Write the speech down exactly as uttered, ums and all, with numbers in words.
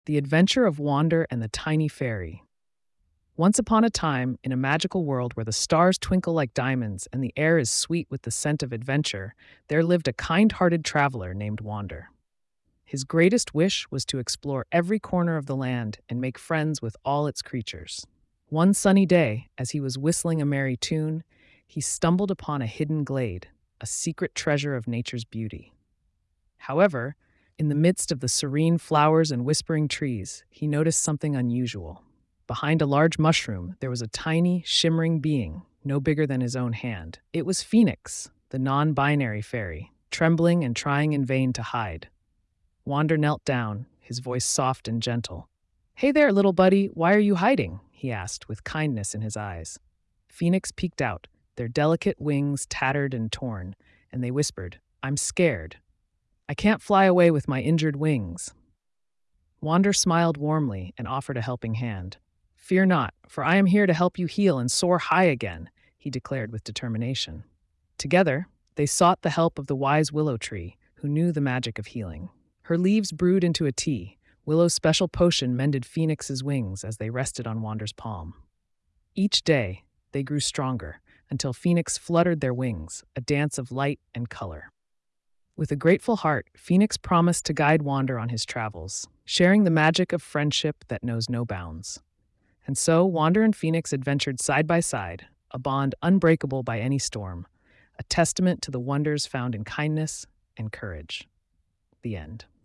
The Adventure of Wander and the Tiny Fairy. Once upon a time, in a magical world where the stars twinkle like diamonds and the air is sweet with the scent of adventure, there lived a kind hearted traveler named Wander. His greatest wish was to explore every corner of the land and make friends with all its creatures. One sunny day, as he was whistling a merry tune, he stumbled upon a hidden glade, a secret treasure of nature's beauty. However, in the midst of the serene flowers and whispering trees, he noticed something unusual. Behind a large mushroom, there was a tiny, shimmering being, no bigger than his own hand. It was Phoenix, the non binary fairy, trembling and trying in vain to hide. Wander knelt down, his voice soft and gentle. "Hey there, little buddy, why are you hiding?" he asked, with kindness in his eyes. Phoenix peeked out, their delicate wings tattered and torn, and they whispered, "I'm scared. I can't fly away with my injured wings." Wander smiled warmly and offered a helping hand. "Fear not, for I am here to help you heal and soar high again," he declared with determination. Together, they sought the help of the wise willow tree, who knew the magic of healing. Her leaves brewed into a tea. Willow's special potion mended Phoenix's wings as they rested on Wander's palm. Each day, they grew stronger, until Phoenix fluttered their wings, a dance of light and color. With a grateful heart, Phoenix promised to guide Wander on his travels, sharing the magic of friendship that knows no bounds. And so, Wander and Phoenix adventured side by side, a bond unbreakable by any storm, a testament to the wonders found in kindness and courage. The end.